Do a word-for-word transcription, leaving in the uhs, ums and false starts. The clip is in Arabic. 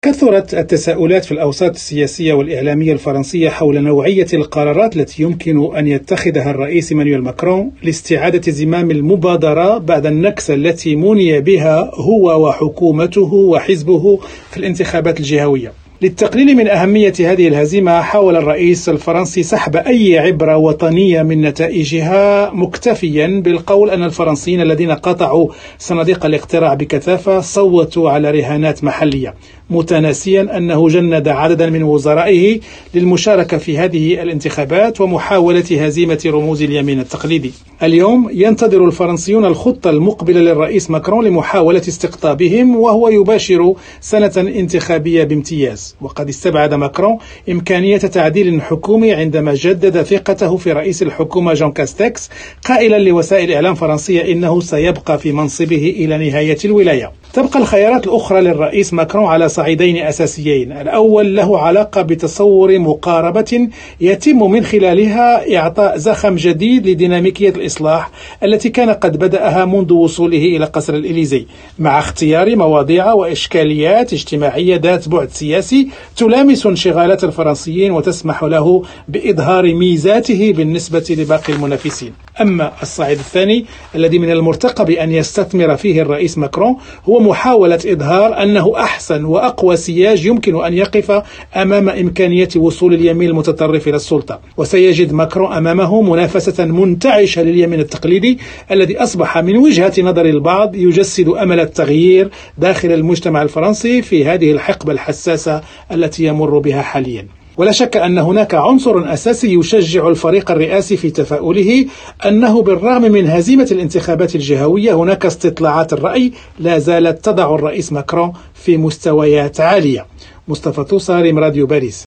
كثرت التساؤلات في الأوساط السياسية والإعلامية الفرنسية حول نوعية القرارات التي يمكن أن يتخذها الرئيس إيمانويل ماكرون لاستعادة زمام المبادرة بعد النكسة التي مني بها هو وحكومته وحزبه في الانتخابات الجهوية. للتقليل من أهمية هذه الهزيمة، حاول الرئيس الفرنسي سحب أي عبرة وطنية من نتائجها، مكتفيا بالقول أن الفرنسيين الذين قطعوا صناديق الاقتراع بكثافة صوتوا على رهانات محلية، متناسيا أنه جند عددا من وزرائه للمشاركة في هذه الانتخابات ومحاولة هزيمة رموز اليمين التقليدي. اليوم ينتظر الفرنسيون الخطة المقبلة للرئيس ماكرون لمحاولة استقطابهم، وهو يباشر سنة انتخابية بامتياز. وقد استبعد ماكرون إمكانية تعديل حكومي عندما جدد ثقته في رئيس الحكومة جون كاستكس، قائلا لوسائل إعلام فرنسية إنه سيبقى في منصبه إلى نهاية الولاية. تبقى الخيارات الأخرى للرئيس ماكرون على صعيدين أساسيين. الأول له علاقة بتصور مقاربة يتم من خلالها إعطاء زخم جديد لديناميكية الإصلاح التي كان قد بدأها منذ وصوله إلى قصر الإليزي، مع اختيار مواضيع وإشكاليات اجتماعية ذات بعد سياسي تلامس انشغالات الفرنسيين وتسمح له بإظهار ميزاته بالنسبة لباقي المنافسين. أما الصعيد الثاني الذي من المرتقب أن يستثمر فيه الرئيس ماكرون هو محاولة إظهار أنه أحسن وأقوى سياج يمكن أن يقف أمام إمكانية وصول اليمين المتطرف إلى السلطة. وسيجد ماكرون أمامه منافسة منتعشة لليمين التقليدي الذي أصبح من وجهة نظر البعض يجسد أمل التغيير داخل المجتمع الفرنسي في هذه الحقبة الحساسة التي يمر بها حاليا. ولا شك أن هناك عنصر أساسي يشجع الفريق الرئاسي في تفاؤله، أنه بالرغم من هزيمة الانتخابات الجهوية هناك استطلاعات الرأي لا زالت تضع الرئيس ماكرون في مستويات عالية. مصطفى توصى، راديو باريس.